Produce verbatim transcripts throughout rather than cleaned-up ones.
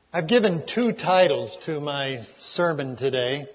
I've given two titles to my sermon today.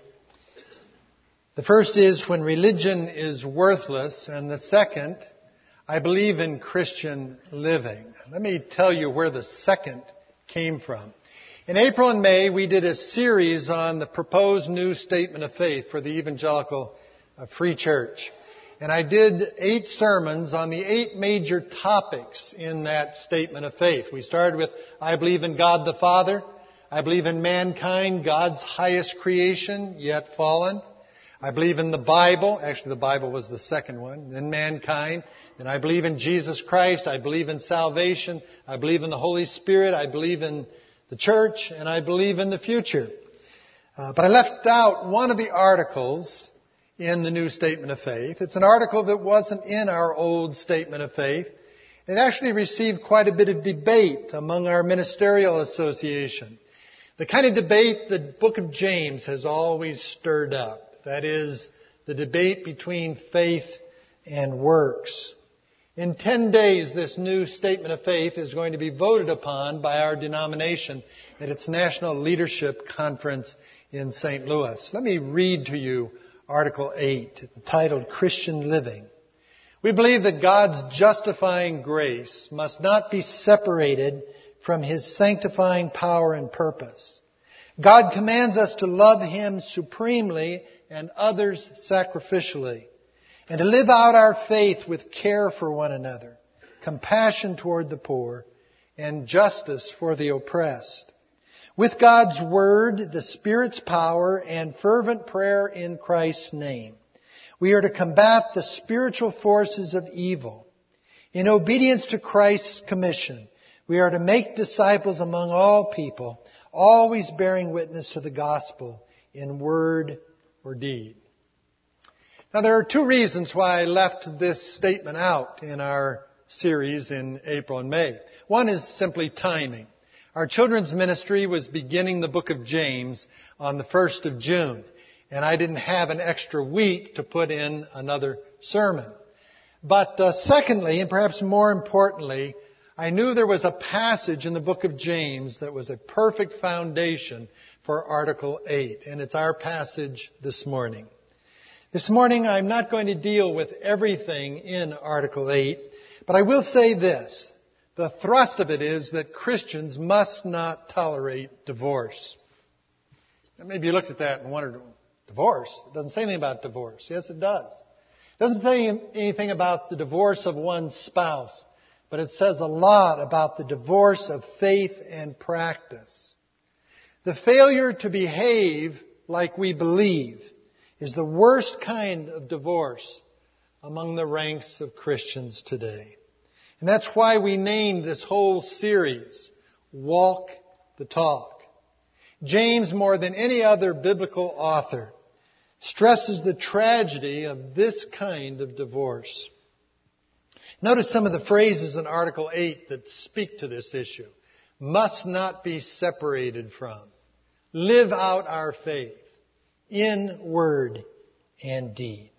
The first is When Religion is Worthless, and the second, I Believe in Christian Living. Let me tell you where the second came from. In April and May, we did a series on the proposed new statement of faith for the Evangelical Free Church. And I did eight sermons on the eight major topics in that statement of faith. We started with, I believe in God the Father. I believe in mankind, God's highest creation, yet fallen. I believe in the Bible. Actually, the Bible was the second one. Then mankind. And I believe in Jesus Christ. I believe in salvation. I believe in the Holy Spirit. I believe in the church. And I believe in the future. Uh, but I left out one of the articles in the new statement of faith. It's an article that wasn't in our old statement of faith. It actually received quite a bit of debate among our ministerial association. The kind of debate the book of James has always stirred up. That is, the debate between faith and works. In ten days, this new statement of faith is going to be voted upon by our denomination at its National Leadership Conference in Saint Louis. Let me read to you Article eight, entitled Christian Living. We believe that God's justifying grace must not be separated from His sanctifying power and purpose. God commands us to love Him supremely and others sacrificially, and to live out our faith with care for one another, compassion toward the poor, and justice for the oppressed. With God's Word, the Spirit's power, and fervent prayer in Christ's name, we are to combat the spiritual forces of evil. In obedience to Christ's commission, we are to make disciples among all people, always bearing witness to the gospel in word or deed. Now, there are two reasons why I left this statement out in our series in April and May. One is simply timing. Our children's ministry was beginning the book of James on the first of June, and I didn't have an extra week to put in another sermon. But uh, secondly, and perhaps more importantly, I knew there was a passage in the book of James that was a perfect foundation for Article eight, and it's our passage this morning. This morning, I'm not going to deal with everything in Article eight, but I will say this. The thrust of it is that Christians must not tolerate divorce. Now, maybe you looked at that and wondered, divorce? It doesn't say anything about divorce. Yes, it does. It doesn't say anything about the divorce of one's spouse, but it says a lot about the divorce of faith and practice. The failure to behave like we believe is the worst kind of divorce among the ranks of Christians today. And that's why we named this whole series, Walk the Talk. James, more than any other biblical author, stresses the tragedy of this kind of divorce. Notice some of the phrases in Article eight that speak to this issue. Must not be separated from. Live out our faith in word and deed.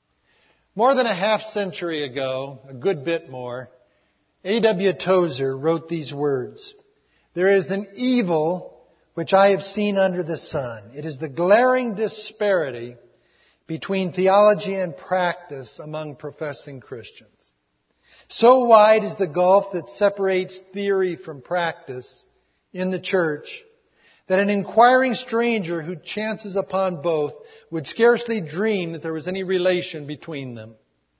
More than a half century ago, a good bit more, A W Tozer wrote these words, "There is an evil which I have seen under the sun. It is the glaring disparity between theology and practice among professing Christians. So wide is the gulf that separates theory from practice in the church that an inquiring stranger who chances upon both would scarcely dream that there was any relation between them.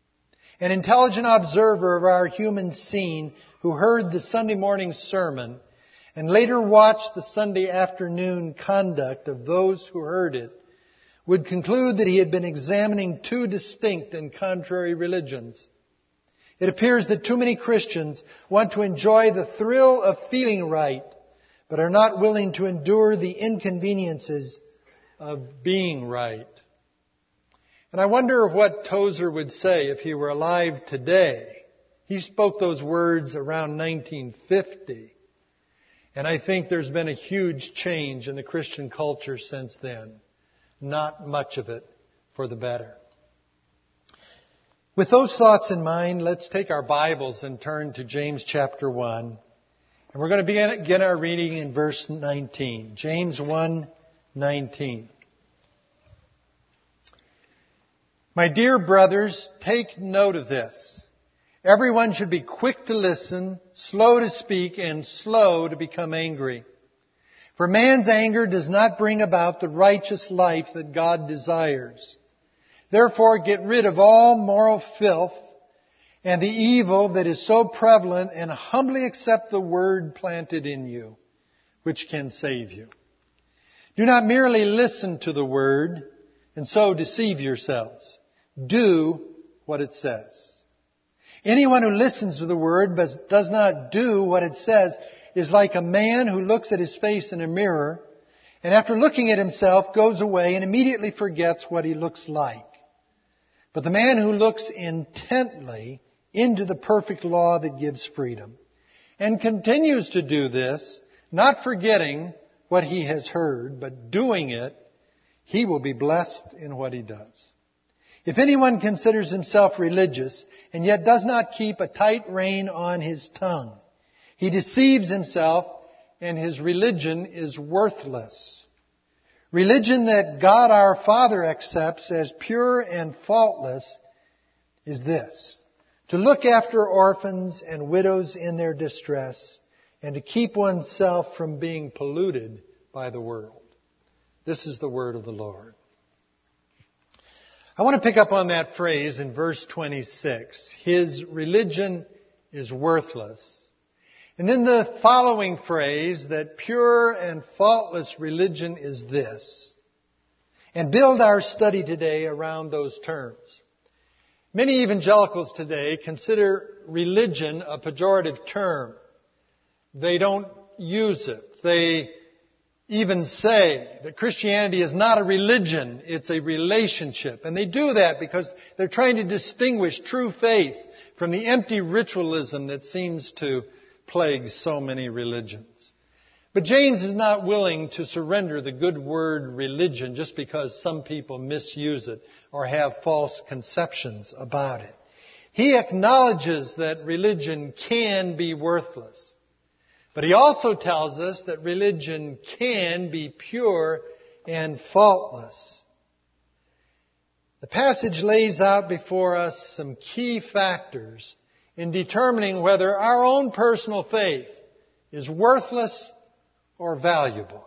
An intelligent observer of our human scene who heard the Sunday morning sermon and later watched the Sunday afternoon conduct of those who heard it would conclude that he had been examining two distinct and contrary religions. It appears that too many Christians want to enjoy the thrill of feeling right, but are not willing to endure the inconveniences of being right." And I wonder what Tozer would say if he were alive today. He spoke those words around nineteen fifty. And I think there's been a huge change in the Christian culture since then. Not much of it for the better. With those thoughts in mind, let's take our Bibles and turn to James chapter one And we're going to begin, begin our reading in verse nineteen. James one nineteen. My dear brothers, take note of this. Everyone should be quick to listen, slow to speak, and slow to become angry. For man's anger does not bring about the righteous life that God desires. Therefore, get rid of all moral filth and the evil that is so prevalent, and humbly accept the word planted in you, which can save you. Do not merely listen to the word and so deceive yourselves. Do what it says. Anyone who listens to the word but does not do what it says is like a man who looks at his face in a mirror and after looking at himself goes away and immediately forgets what he looks like. But the man who looks intently into the perfect law that gives freedom and continues to do this, not forgetting what he has heard, but doing it, he will be blessed in what he does. If anyone considers himself religious and yet does not keep a tight rein on his tongue, he deceives himself and his religion is worthless. Religion that God our Father accepts as pure and faultless is this: to look after orphans and widows in their distress and to keep oneself from being polluted by the world. This is the word of the Lord. I want to pick up on that phrase in verse twenty-six. His religion is worthless. And then the following phrase, that pure and faultless religion is this. And build our study today around those terms. Many evangelicals today consider religion a pejorative term. They don't use it. They even say that Christianity is not a religion, it's a relationship. And they do that because they're trying to distinguish true faith from the empty ritualism that seems to plague so many religions. But James is not willing to surrender the good word religion just because some people misuse it or have false conceptions about it. He acknowledges that religion can be worthless. But he also tells us that religion can be pure and faultless. The passage lays out before us some key factors in determining whether our own personal faith is worthless or valuable.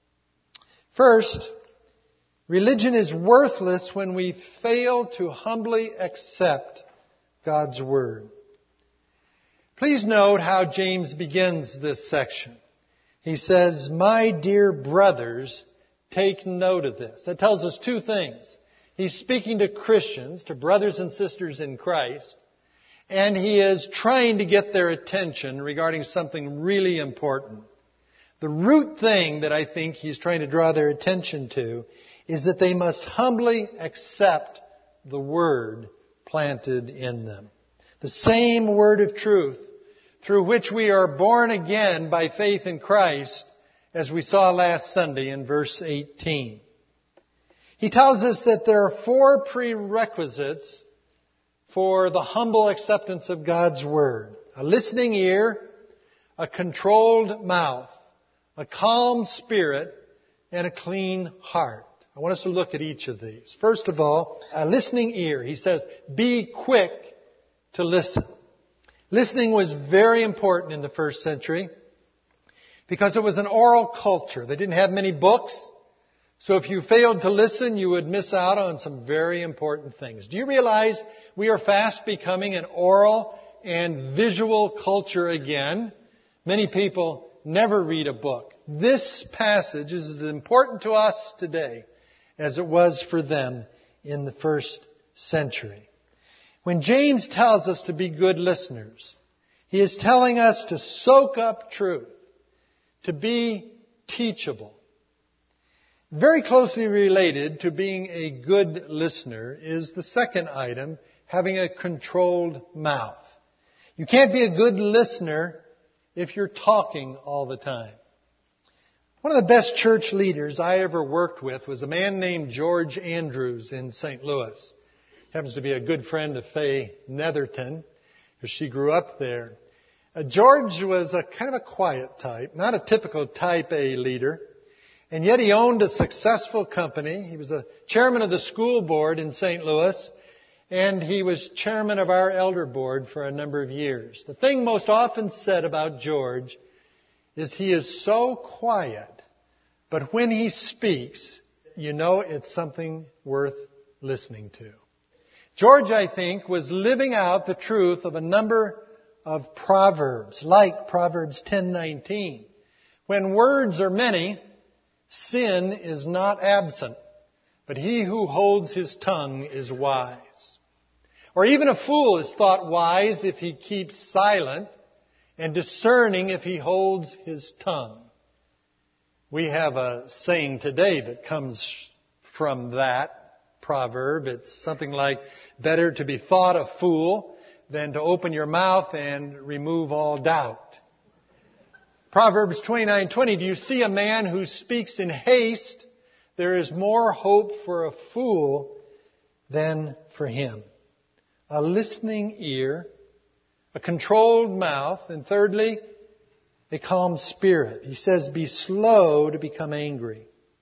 First, religion is worthless when we fail to humbly accept God's Word. Please note how James begins this section. He says, my dear brothers, take note of this. That tells us two things. He's speaking to Christians, to brothers and sisters in Christ, and he is trying to get their attention regarding something really important. The root thing that I think he's trying to draw their attention to is that they must humbly accept the Word planted in them. The same Word of truth through which we are born again by faith in Christ, as we saw last Sunday in verse eighteen. He tells us that there are four prerequisites for the humble acceptance of God's Word: a listening ear, a controlled mouth, a calm spirit, and a clean heart. I want us to look at each of these. First of all, a listening ear. He says, be quick to listen. Listening was very important in the first century because it was an oral culture. They didn't have many books. So if you failed to listen, you would miss out on some very important things. Do you realize we are fast becoming an oral and visual culture again? Many people never read a book. This passage is as important to us today as it was for them in the first century. When James tells us to be good listeners, he is telling us to soak up truth, to be teachable. Very closely related to being a good listener is the second item, having a controlled mouth. You can't be a good listener if you're talking all the time. One of the best church leaders I ever worked with was a man named George Andrews in Saint Louis. Happens to be a good friend of Faye Netherton, because she grew up there. Uh, George was a kind of a quiet type, not a typical type A leader, and yet he owned a successful company. He was the chairman of the school board in Saint Louis, and he was chairman of our elder board for a number of years. The thing most often said about George is he is so quiet, but when he speaks, you know it's something worth listening to. George, I think, was living out the truth of a number of proverbs, like Proverbs ten nineteen. When words are many, sin is not absent, but he who holds his tongue is wise. Or even a fool is thought wise if he keeps silent, and discerning if he holds his tongue. We have a saying today that comes from that proverb. It's something like, better to be thought a fool than to open your mouth and remove all doubt. Proverbs twenty-nine twenty, do you see a man who speaks in haste? There is more hope for a fool than for him. A listening ear, a controlled mouth, and thirdly, a calm spirit. He says, be slow to become angry.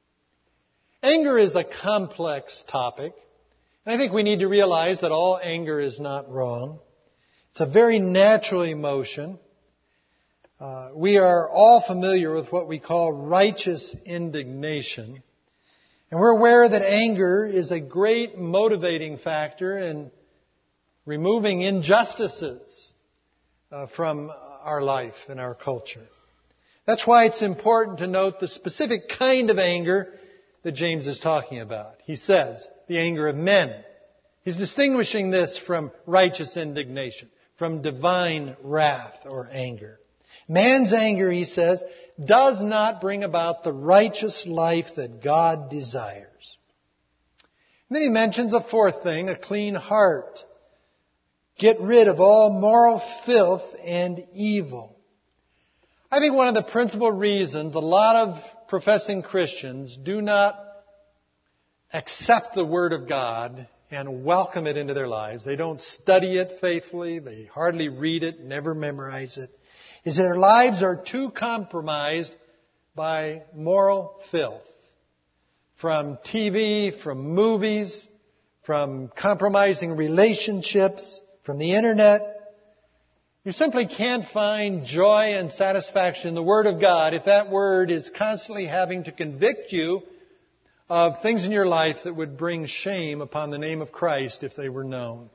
Anger is a complex topic, and I think we need to realize that all anger is not wrong. It's a very natural emotion. Uh, we are all familiar with what we call righteous indignation, and we're aware that anger is a great motivating factor in removing injustices uh, from our life and our culture. That's why it's important to note the specific kind of anger that James is talking about. He says, the anger of men. He's distinguishing this from righteous indignation, from divine wrath or anger. Man's anger, he says, does not bring about the righteous life that God desires. And then he mentions a fourth thing, a clean heart. Get rid of all moral filth and evil. I think one of the principal reasons a lot of professing Christians do not accept the Word of God and welcome it into their lives, they don't study it faithfully, they hardly read it, never memorize it, is that their lives are too compromised by moral filth. From T V, from movies, from compromising relationships, from the internet. You simply can't find joy and satisfaction in the Word of God if that Word is constantly having to convict you of things in your life that would bring shame upon the name of Christ if they were known.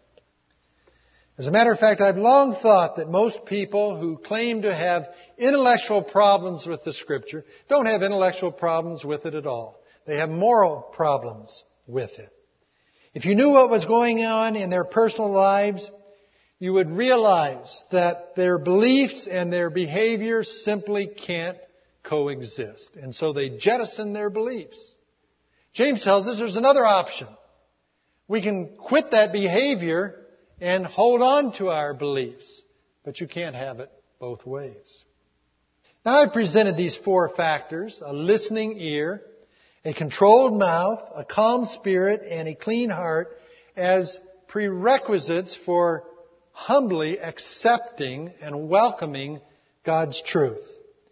As a matter of fact, I've long thought that most people who claim to have intellectual problems with the Scripture don't have intellectual problems with it at all. They have moral problems with it. If you knew what was going on in their personal lives, you would realize that their beliefs and their behavior simply can't coexist. And so they jettison their beliefs. James tells us there's another option. We can quit that behavior and hold on to our beliefs. But you can't have it both ways. Now I've presented these four factors, a listening ear, a controlled mouth, a calm spirit, and a clean heart as prerequisites for humbly accepting and welcoming God's truth.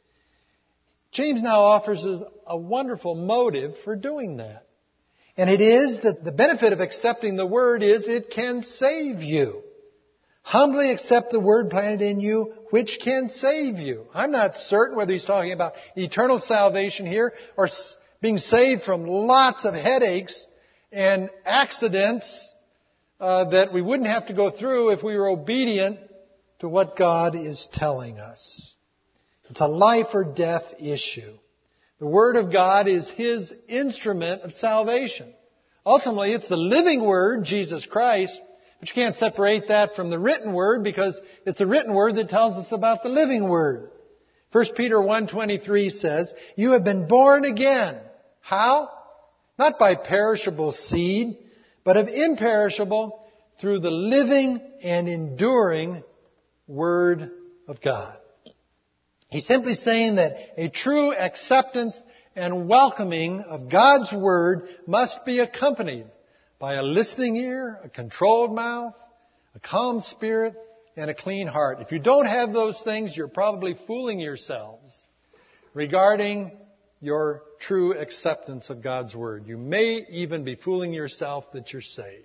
James now offers us a wonderful motive for doing that. And it is that the benefit of accepting the Word is it can save you. Humbly accept the Word planted in you, which can save you. I'm not certain whether he's talking about eternal salvation here or being saved from lots of headaches and accidents uh, that we wouldn't have to go through if we were obedient to what God is telling us. It's a life or death issue. The Word of God is His instrument of salvation. Ultimately, it's the living Word, Jesus Christ, but you can't separate that from the written Word because it's the written Word that tells us about the living Word. First Peter one twenty-three says, you have been born again. How? Not by perishable seed, but of imperishable through the living and enduring Word of God. He's simply saying that a true acceptance and welcoming of God's Word must be accompanied by a listening ear, a controlled mouth, a calm spirit, and a clean heart. If you don't have those things, you're probably fooling yourselves regarding your true acceptance of God's Word. You may even be fooling yourself that you're saved.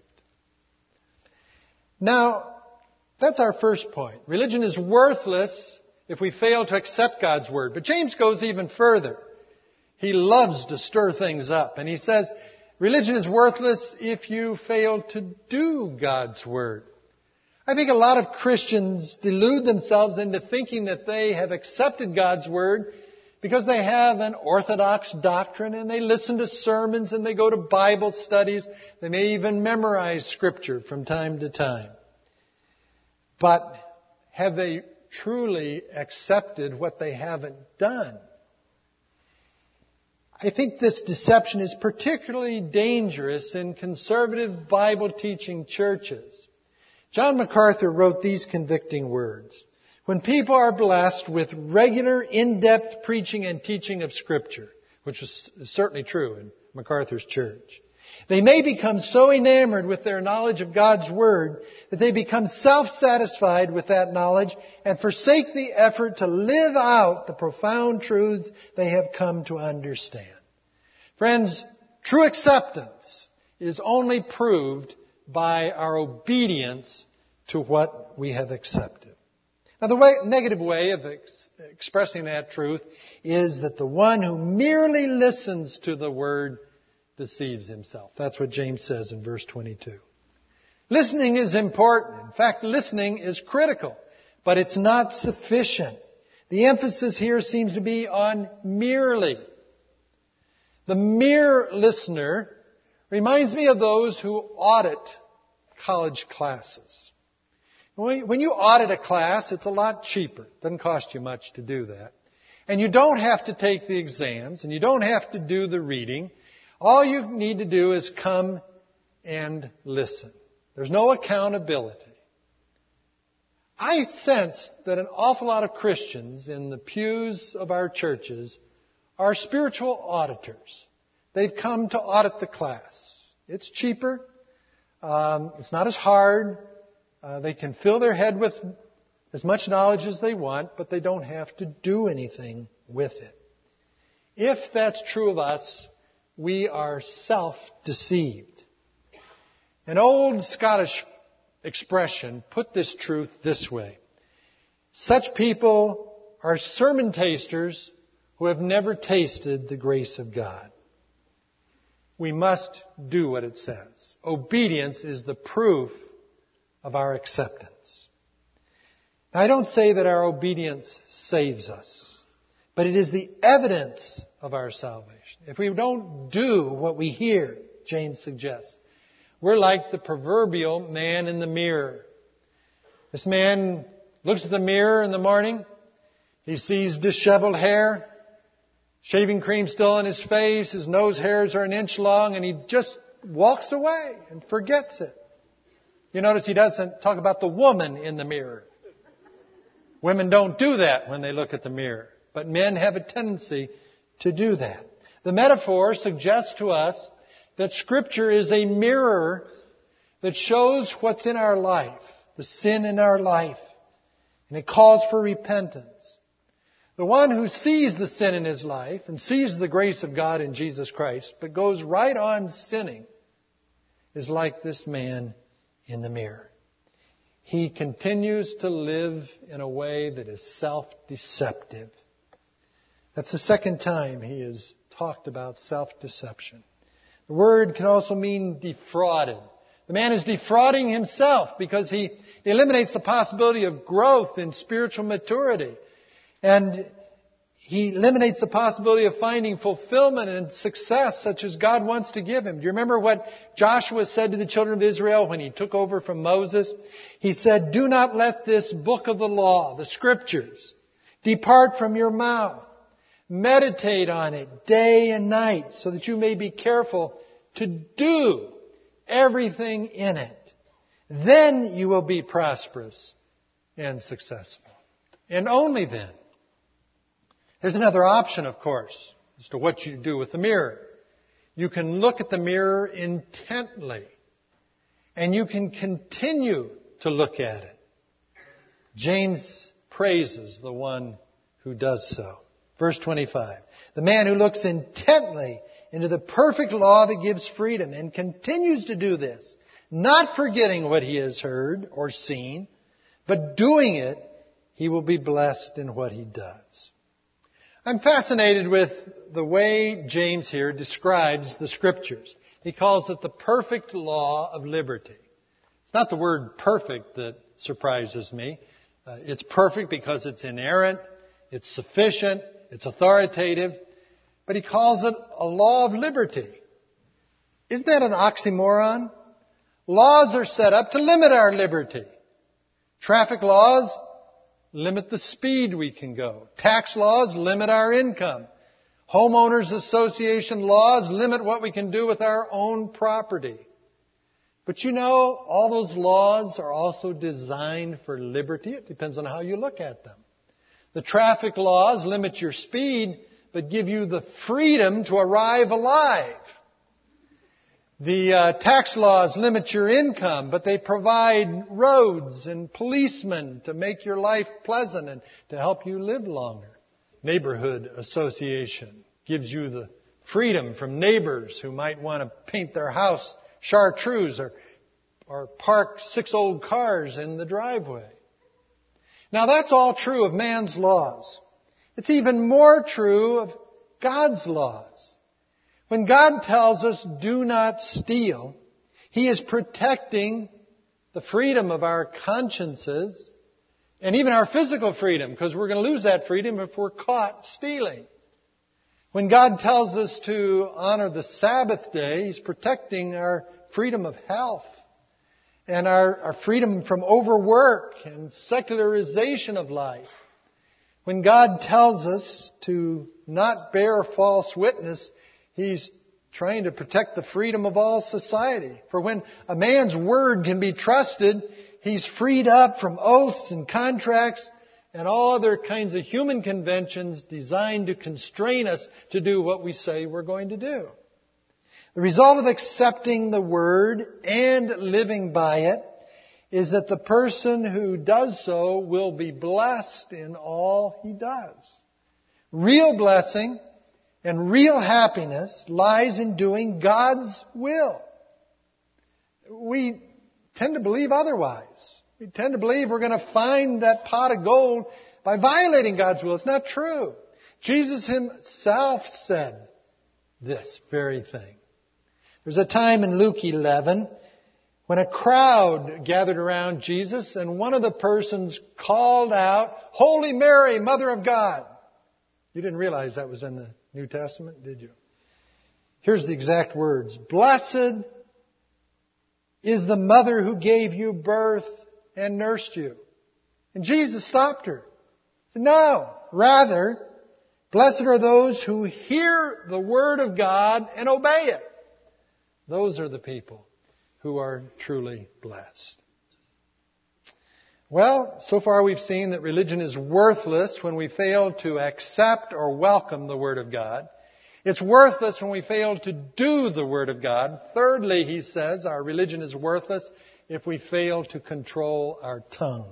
Now, that's our first point. Religion is worthless if we fail to accept God's Word. But James goes even further. He loves to stir things up. And he says, religion is worthless if you fail to do God's Word. I think a lot of Christians delude themselves into thinking that they have accepted God's Word because they have an orthodox doctrine and they listen to sermons and they go to Bible studies. They may even memorize Scripture from time to time. But have they truly accepted what they haven't done? I think this deception is particularly dangerous in conservative Bible-teaching churches. John MacArthur wrote these convicting words. When people are blessed with regular, in-depth preaching and teaching of Scripture, which is certainly true in MacArthur's church, they may become so enamored with their knowledge of God's Word that they become self-satisfied with that knowledge and forsake the effort to live out the profound truths they have come to understand. Friends, true acceptance is only proved by our obedience to what we have accepted. Now, the way, negative way of ex- expressing that truth is that the one who merely listens to the Word deceives himself. That's what James says in verse twenty-two. Listening is important. In fact, listening is critical, but it's not sufficient. The emphasis here seems to be on merely. The mere listener reminds me of those who audit college classes. When you audit a class, it's a lot cheaper. It doesn't cost you much to do that. And you don't have to take the exams, and you don't have to do the reading. All you need to do is come and listen. There's no accountability. I sense that an awful lot of Christians in the pews of our churches are spiritual auditors. They've come to audit the class. It's cheaper. Um, it's not as hard. Uh, they can fill their head with as much knowledge as they want, but they don't have to do anything with it. If that's true of us, we are self-deceived. An old Scottish expression put this truth this way. Such people are sermon tasters who have never tasted the grace of God. We must do what it says. Obedience is the proof of our acceptance. Now, I don't say that our obedience saves us, but it is the evidence of our salvation. If we don't do what we hear, James suggests, we're like the proverbial man in the mirror. This man looks at the mirror in the morning. He sees disheveled hair, shaving cream still on his face, his nose hairs are an inch long, and he just walks away and forgets it. You notice he doesn't talk about the woman in the mirror. Women don't do that when they look at the mirror, but men have a tendency to do that. The metaphor suggests to us that Scripture is a mirror that shows what's in our life, the sin in our life, and it calls for repentance. The one who sees the sin in his life and sees the grace of God in Jesus Christ, but goes right on sinning, is like this man in the mirror. He continues to live in a way that is self-deceptive. That's the second time he has talked about self-deception. The word can also mean defrauded. The man is defrauding himself because he eliminates the possibility of growth in spiritual maturity. And he eliminates the possibility of finding fulfillment and success such as God wants to give him. Do you remember what Joshua said to the children of Israel when he took over from Moses? He said, "Do not let this book of the law, the Scriptures, depart from your mouth. Meditate on it day and night so that you may be careful to do everything in it. Then you will be prosperous and successful." And only then. There's another option, of course, as to what you do with the mirror. You can look at the mirror intently, and you can continue to look at it. James praises the one who does so. Verse twenty-five. The man who looks intently into the perfect law that gives freedom and continues to do this, not forgetting what he has heard or seen, but doing it, he will be blessed in what he does. I'm fascinated with the way James here describes the Scriptures. He calls it the perfect law of liberty. It's not the word perfect that surprises me. Uh, it's perfect because it's inerrant, it's sufficient, it's authoritative, but he calls it a law of liberty. Isn't that an oxymoron? Laws are set up to limit our liberty. Traffic laws limit the speed we can go. Tax laws limit our income. Homeowners association laws limit what we can do with our own property. But you know, all those laws are also designed for liberty. It depends on how you look at them. The traffic laws limit your speed, but give you the freedom to arrive alive. The uh, tax laws limit your income, but they provide roads and policemen to make your life pleasant and to help you live longer. Neighborhood association gives you the freedom from neighbors who might want to paint their house chartreuse or, or park six old cars in the driveway. Now that's all true of man's laws. It's even more true of God's laws. When God tells us, do not steal, He is protecting the freedom of our consciences and even our physical freedom, because we're going to lose that freedom if we're caught stealing. When God tells us to honor the Sabbath day, He's protecting our freedom of health and our, our freedom from overwork and secularization of life. When God tells us to not bear false witness, He's trying to protect the freedom of all society. For when a man's word can be trusted, he's freed up from oaths and contracts and all other kinds of human conventions designed to constrain us to do what we say we're going to do. The result of accepting the word and living by it is that the person who does so will be blessed in all he does. Real blessing and real happiness lies in doing God's will. We tend to believe otherwise. We tend to believe we're going to find that pot of gold by violating God's will. It's not true. Jesus Himself said this very thing. There's a time in Luke eleven when a crowd gathered around Jesus and one of the persons called out, "Holy Mary, Mother of God." You didn't realize that was in the New Testament, did you? Here's the exact words. "Blessed is the mother who gave you birth and nursed you." And Jesus stopped her. He said, "No, rather, blessed are those who hear the word of God and obey it. Those are the people who are truly blessed." Well, so far we've seen that religion is worthless when we fail to accept or welcome the Word of God. It's worthless when we fail to do the Word of God. Thirdly, he says, our religion is worthless if we fail to control our tongue.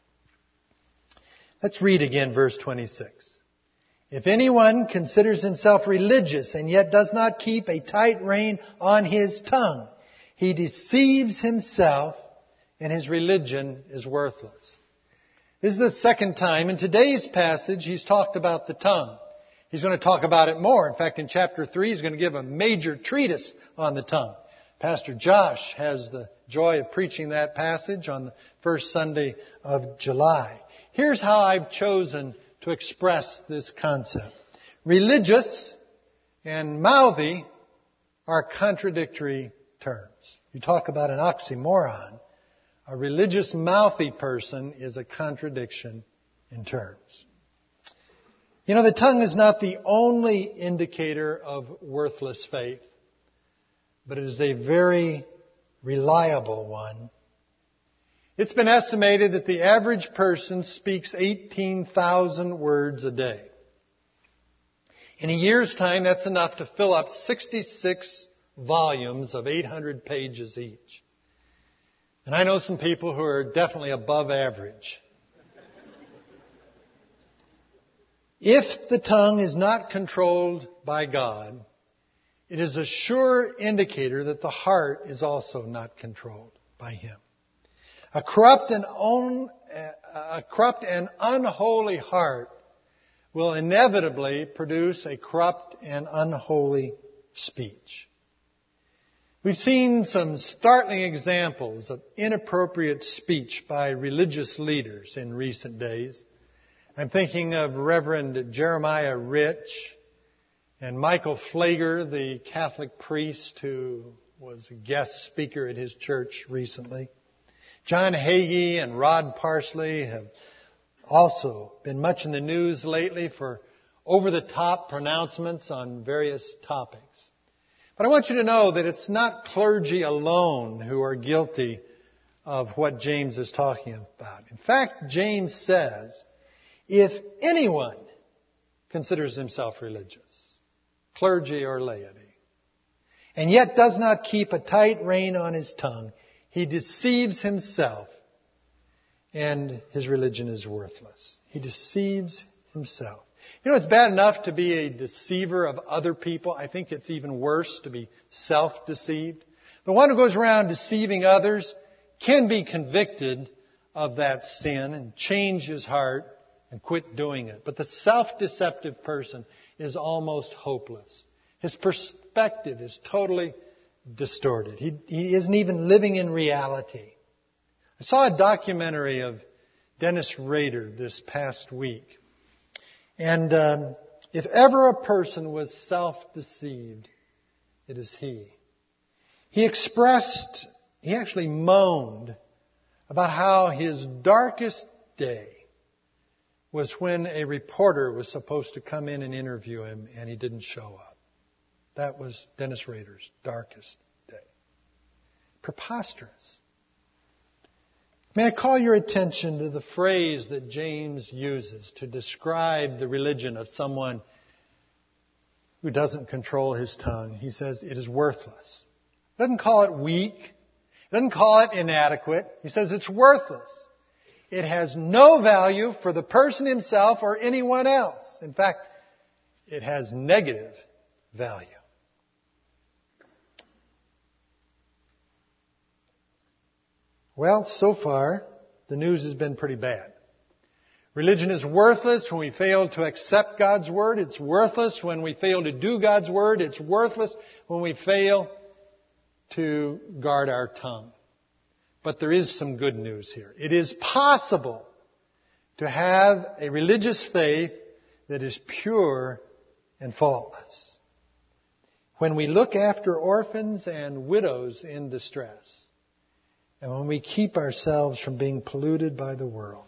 Let's read again verse twenty-six. "If anyone considers himself religious and yet does not keep a tight rein on his tongue, he deceives himself, and his religion is worthless." This is the second time in today's passage he's talked about the tongue. He's going to talk about it more. In fact, in chapter three, he's going to give a major treatise on the tongue. Pastor Josh has the joy of preaching that passage on the first Sunday of July. Here's how I've chosen to express this concept. Religious and mouthy are contradictory terms. You talk about an oxymoron. A religious mouthy person is a contradiction in terms. You know, the tongue is not the only indicator of worthless faith, but it is a very reliable one. It's been estimated that the average person speaks eighteen thousand words a day. In a year's time, that's enough to fill up sixty-six volumes of eight hundred pages each. And I know some people who are definitely above average If the tongue is not controlled by God, it is a sure indicator that the heart is also not controlled by Him. A corrupt and, un, a corrupt and unholy heart will inevitably produce a corrupt and unholy speech. We've seen some startling examples of inappropriate speech by religious leaders in recent days. I'm thinking of Reverend Jeremiah Rich and Michael Flager, the Catholic priest who was a guest speaker at his church recently. John Hagee and Rod Parsley have also been much in the news lately for over-the-top pronouncements on various topics. But I want you to know that it's not clergy alone who are guilty of what James is talking about. In fact, James says, if anyone considers himself religious, clergy or laity, and yet does not keep a tight rein on his tongue, he deceives himself, and his religion is worthless. He deceives himself. You know, it's bad enough to be a deceiver of other people. I think it's even worse to be self-deceived. The one who goes around deceiving others can be convicted of that sin and change his heart and quit doing it. But the self-deceptive person is almost hopeless. His perspective is totally distorted. He, he isn't even living in reality. I saw a documentary of Dennis Rader this past week. And um, if ever a person was self-deceived, it is he. He expressed, he actually moaned about how his darkest day was when a reporter was supposed to come in and interview him and he didn't show up. That was Dennis Rader's darkest day. Preposterous. May I call your attention to the phrase that James uses to describe the religion of someone who doesn't control his tongue. He says it is worthless. He doesn't call it weak. He doesn't call it inadequate. He says it's worthless. It has no value for the person himself or anyone else. In fact, it has negative value. Well, so far, the news has been pretty bad. Religion is worthless when we fail to accept God's Word. It's worthless when we fail to do God's Word. It's worthless when we fail to guard our tongue. But there is some good news here. It is possible to have a religious faith that is pure and faultless. When we look after orphans and widows in distress, and when we keep ourselves from being polluted by the world.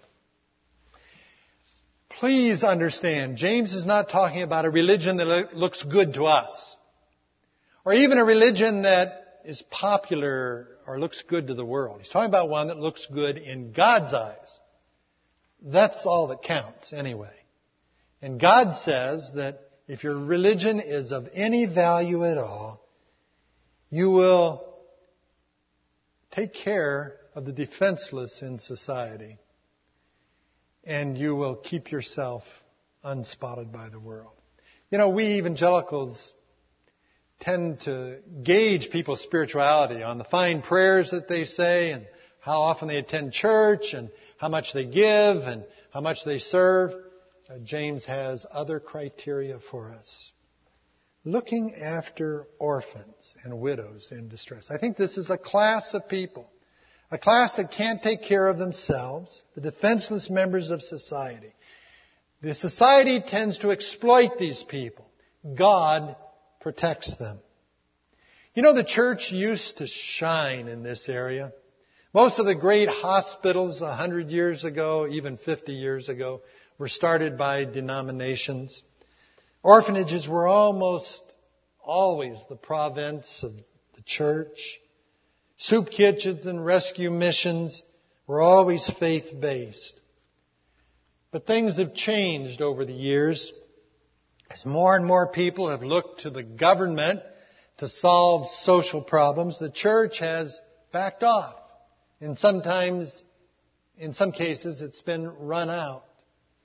Please understand, James is not talking about a religion that looks good to us, or even a religion that is popular or looks good to the world. He's talking about one that looks good in God's eyes. That's all that counts anyway. And God says that if your religion is of any value at all, you will take care of the defenseless in society, and you will keep yourself unspotted by the world. You know, we evangelicals tend to gauge people's spirituality on the fine prayers that they say and how often they attend church and how much they give and how much they serve. Uh, James has other criteria for us. Looking after orphans and widows in distress. I think this is a class of people, a class that can't take care of themselves, the defenseless members of society. The society tends to exploit these people. God protects them. You know, the church used to shine in this area. Most of the great hospitals a hundred years ago, even fifty years ago, were started by denominations. Orphanages were almost always the province of the church. Soup kitchens and rescue missions were always faith-based. But things have changed over the years. As more and more people have looked to the government to solve social problems, the church has backed off. And sometimes, in some cases, it's been run out.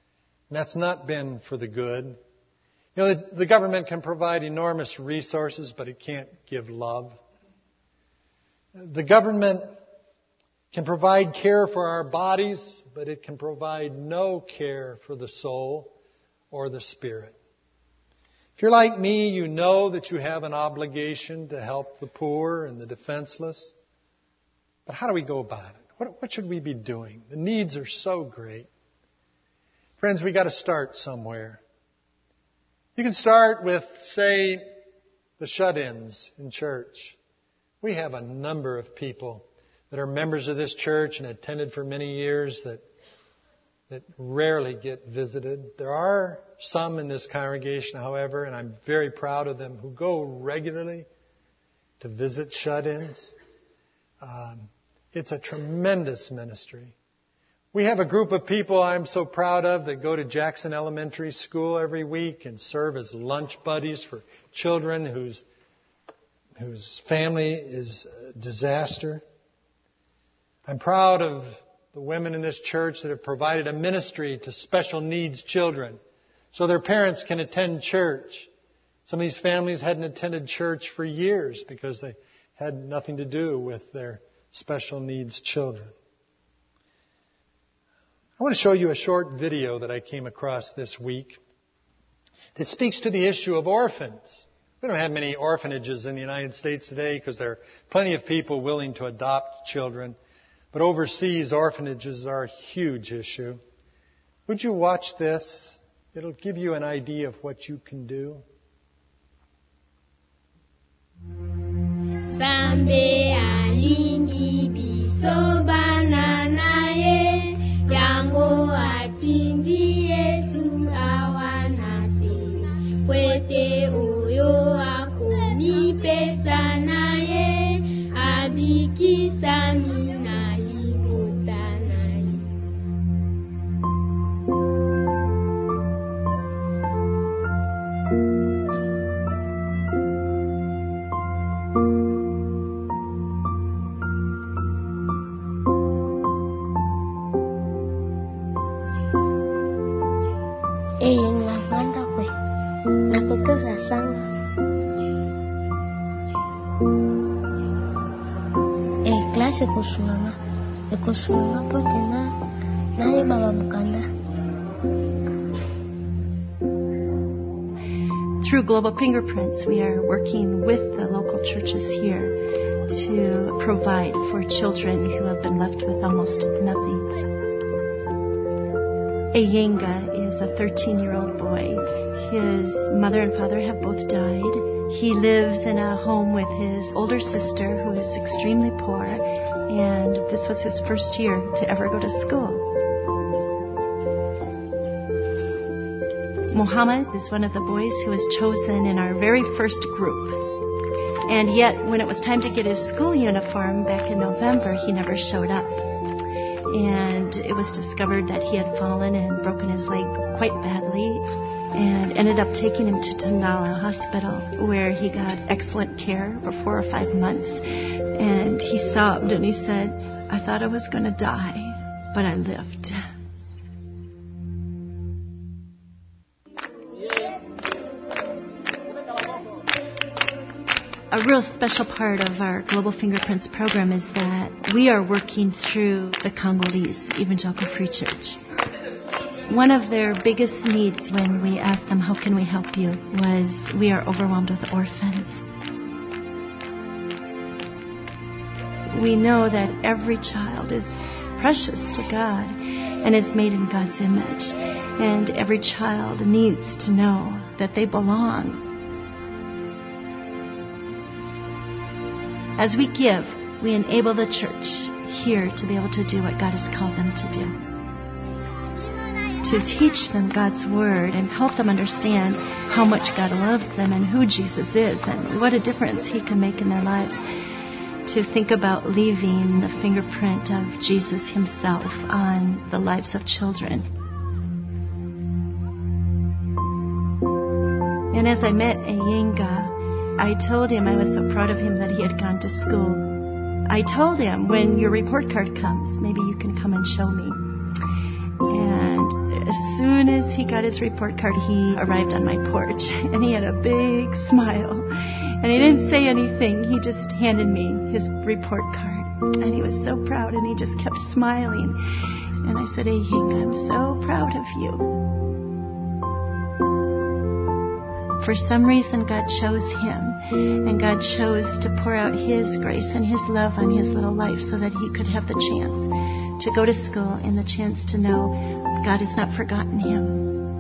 And that's not been for the good. You know, the, the government can provide enormous resources, but it can't give love. The government can provide care for our bodies, but it can provide no care for the soul or the spirit. If you're like me, you know that you have an obligation to help the poor and the defenseless. But how do we go about it? What, what should we be doing? The needs are so great. Friends, we got to start somewhere. You can start with, say, the shut-ins in church. We have a number of people that are members of this church and attended for many years that that rarely get visited. There are some in this congregation, however, and I'm very proud of them, who go regularly to visit shut-ins. Um, it's a tremendous ministry. We have a group of people I'm so proud of that go to Jackson Elementary School every week and serve as lunch buddies for children whose whose family is a disaster. I'm proud of the women in this church that have provided a ministry to special needs children so their parents can attend church. Some of these families hadn't attended church for years because they had nothing to do with their special needs children. I want to show you a short video that I came across this week that speaks to the issue of orphans. We don't have many orphanages in the United States today because there are plenty of people willing to adopt children. But overseas, orphanages are a huge issue. Would you watch this? It'll give you an idea of what you can do. Sambe alingi biso banana ye yango atindi Yesu awanase kwete oyo akoni pesa na ye abikisa mi. Through Global Fingerprints, we are working with the local churches here to provide for children who have been left with almost nothing. Ayenga is a thirteen-year-old boy. His mother and father have both died. He lives in a home with his older sister, who is extremely poor, and this was his first year to ever go to school. Mohammed is one of the boys who was chosen in our very first group. And yet, when it was time to get his school uniform back in November, he never showed up. And it was discovered that he had fallen and broken his leg quite badly, and ended up taking him to Tandala Hospital, where he got excellent care for four or five months. And he sobbed and he said, "I thought I was going to die, but I lived." A real special part of our Global Fingerprints program is that we are working through the Congolese Evangelical Free Church. One of their biggest needs when we asked them, how can we help you, was we are overwhelmed with orphans. We know that every child is precious to God and is made in God's image. And every child needs to know that they belong. As we give, we enable the church here to be able to do what God has called them to do. To teach them God's Word and help them understand how much God loves them and who Jesus is and what a difference He can make in their lives. To think about leaving the fingerprint of Jesus Himself on the lives of children. And as I met Ayenga, I told him I was so proud of him that he had gone to school. I told him, when your report card comes, maybe you can come and show me. And as soon as he got his report card, he arrived on my porch, and he had a big smile. And he didn't say anything. He just handed me his report card. And he was so proud, and he just kept smiling. And I said, hey, Hank, I'm so proud of you. For some reason, God chose him, and God chose to pour out his grace and his love on his little life so that he could have the chance to go to school and the chance to know God has not forgotten him.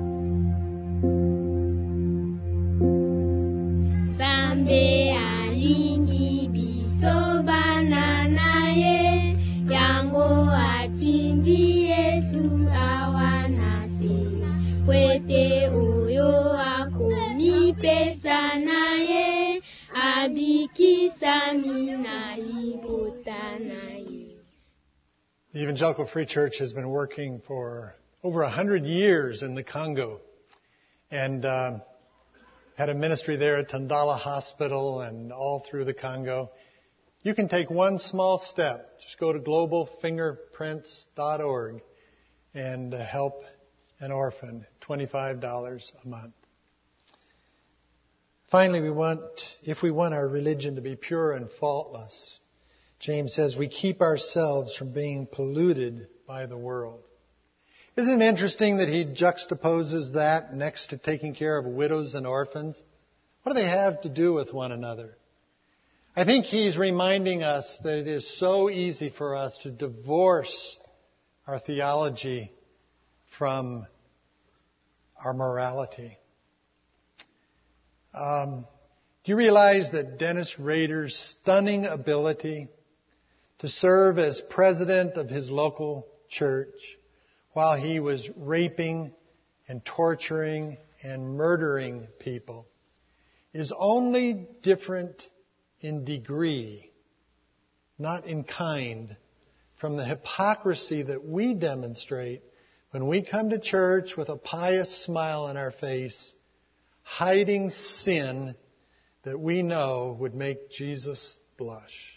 The Evangelical Free Church has been working for over a hundred years in the Congo, and uh, had a ministry there at Tandala Hospital and all through the Congo. You can take one small step. Just go to global fingerprints dot org and uh, help an orphan, twenty-five dollars a month. Finally, we want, if we want our religion to be pure and faultless, James says we keep ourselves from being polluted by the world. Isn't it interesting that he juxtaposes that next to taking care of widows and orphans? What do they have to do with one another? I think he's reminding us that it is so easy for us to divorce our theology from our morality. Um, do you realize that Dennis Rader's stunning ability to serve as president of his local church while he was raping and torturing and murdering people is only different in degree, not in kind, from the hypocrisy that we demonstrate when we come to church with a pious smile on our face, hiding sin that we know would make Jesus blush.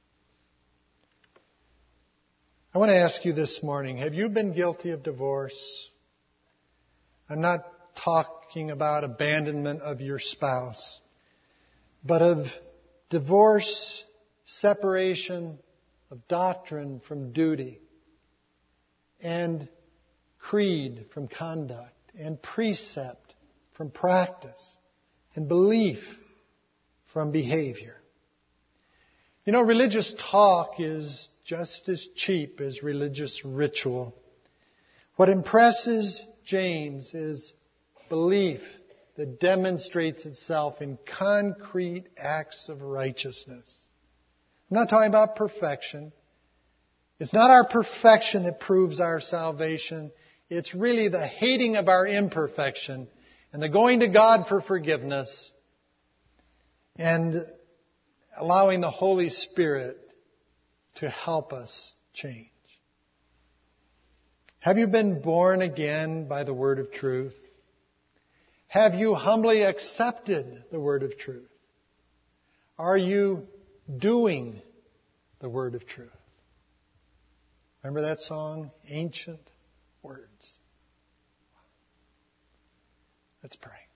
I want to ask you this morning, have you been guilty of divorce? I'm not talking about abandonment of your spouse, but of divorce, separation of doctrine from duty, and creed from conduct, and precept from practice, and belief from behavior. You know, religious talk is just as cheap as religious ritual. What impresses James is belief that demonstrates itself in concrete acts of righteousness. I'm not talking about perfection. It's not our perfection that proves our salvation. It's really the hating of our imperfection and the going to God for forgiveness and allowing the Holy Spirit to help us change. Have you been born again by the word of truth? Have you humbly accepted the word of truth? Are you doing the word of truth? Remember that song, Ancient Words? Let's pray.